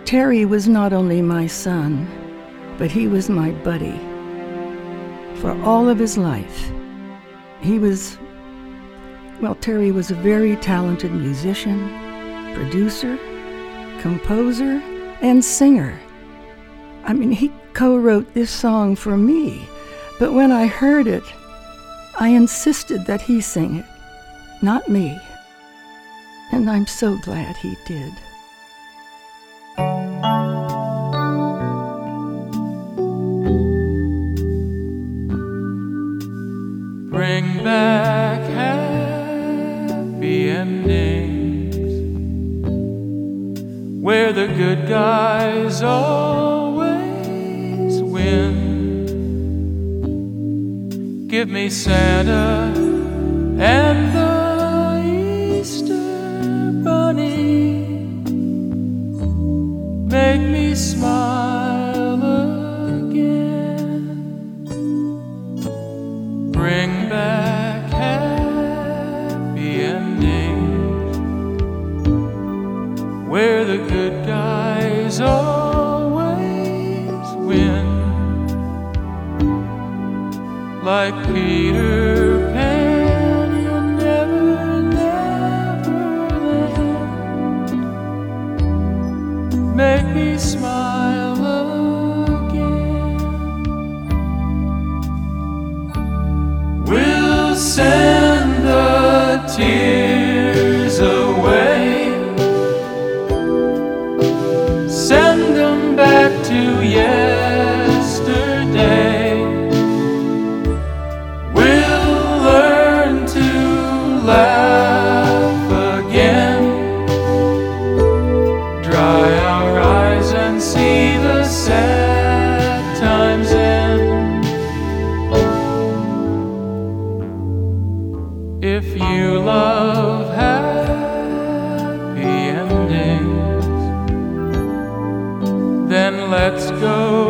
Terry was not only my son, but he was my buddy. For all of his life, Terry was a very talented musician, producer, composer, and singer. I mean, he co-wrote this song for me, but when I heard it, I insisted that he sing it, not me. And I'm so glad he did. Bring back happy endings, where the good guys always win. Give me Santa and the Easter Bunny. Make me smile again. Bring back happy endings, where the good guys always win. Like Peter Pan in Neverland, make me smile again. We'll send the tears away, send them back to yesterday. Laugh again, dry our eyes and see the sad times end. If you love happy endings, then let's go